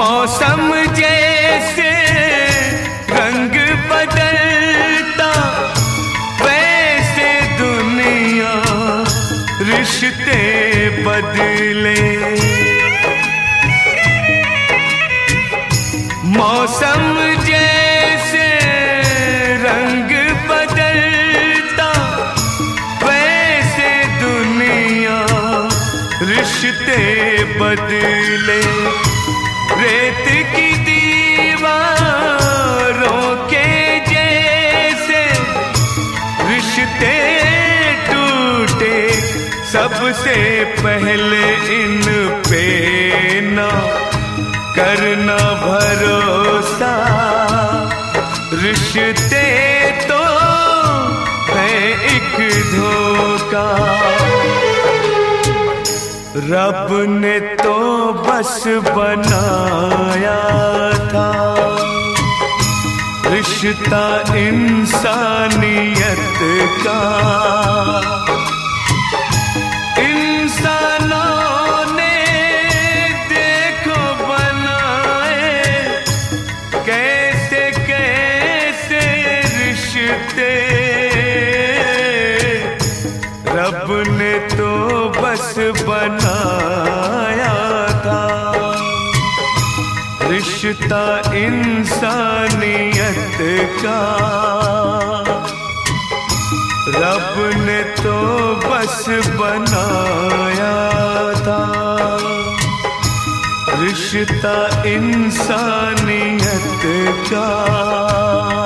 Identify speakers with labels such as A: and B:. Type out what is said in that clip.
A: मौसम जैसे रंग बदलता वैसे दुनिया रिश्ते बदले। मौसम जैसे रंग बदलता वैसे दुनिया रिश्ते बदले। रेत की दीवारों के जैसे रिश्ते टूटे, सबसे पहले इन पे ना करना भरोसा। रिश्ते तो है एक धोखा। रब ने तो बस बनाया था रिश्ता इंसानियत का। इंसानों ने देखो बनाए कैसे कैसे रिश्ते। रब ने तो बस बनाया था रिश्ता इंसानियत का। रब ने तो बस बनाया था रिश्ता इंसानियत का।